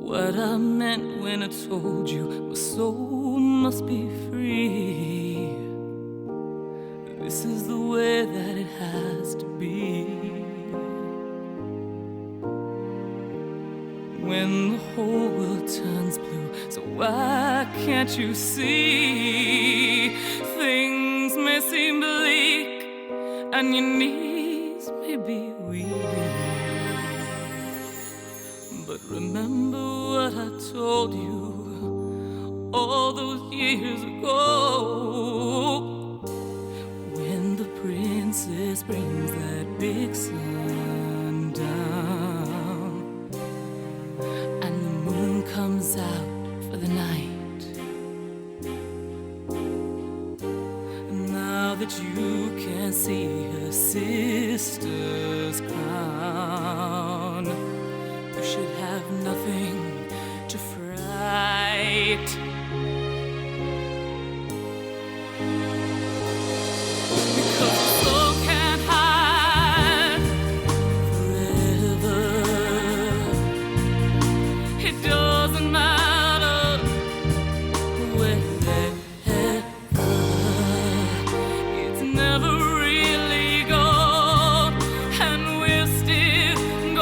What I meant when I told you my soul must be free. This is the way that it has to be. When the whole world turns blue, so why can't you see? Things may seem bleak and your knees may be weak, but remember what I told you all those years ago. When the princess brings that big sun down and the moon comes out for the night, now that you can see her sister's crown, you should have nothing to fright. Because the soul can't hide forever. It doesn't matter wherever. It's never really gone, and we're still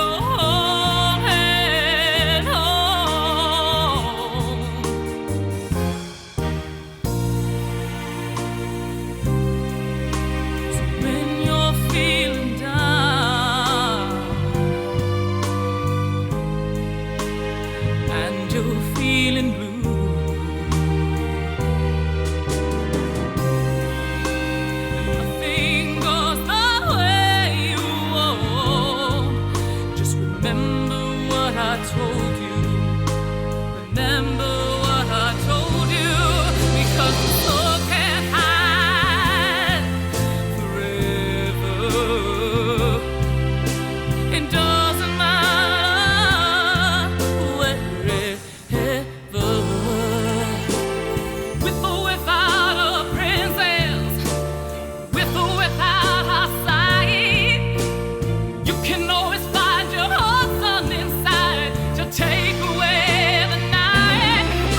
going home. So when you're feeling down and you're feeling blue, nothing goes the way you want, just remember what I told you. Remember what I told you, because the soul can't hide forever. It doesn't matter wherever. With or without a princess, with or without her sight, you can always find your heart sun inside to take away the night. Oh,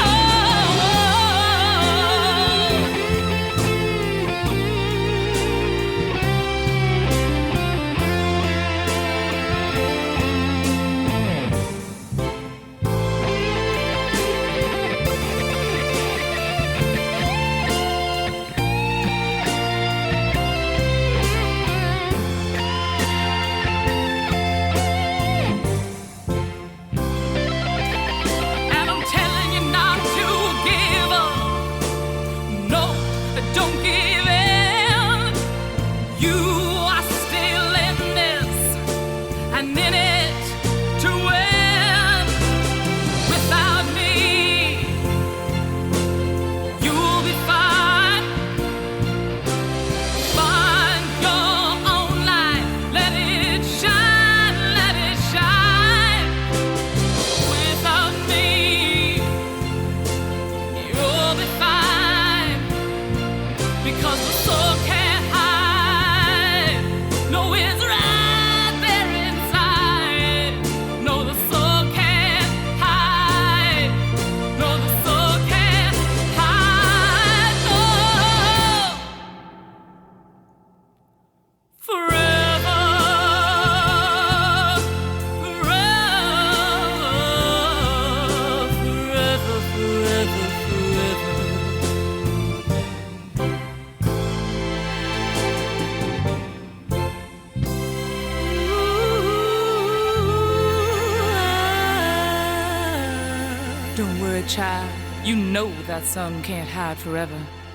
and I'm telling you not to give up. No, don't give in. You are still in this and in it to win. Without me, you'll be fine. Find your own light, let it shine, let it shine. Without me, you'll be fine, because the soul can't hide. No, it's right there inside. No, the soul can't hide. No, the soul can't hide. No. Forever, forever, forever, forever, forever. Don't worry, child. You know that sun can't hide forever.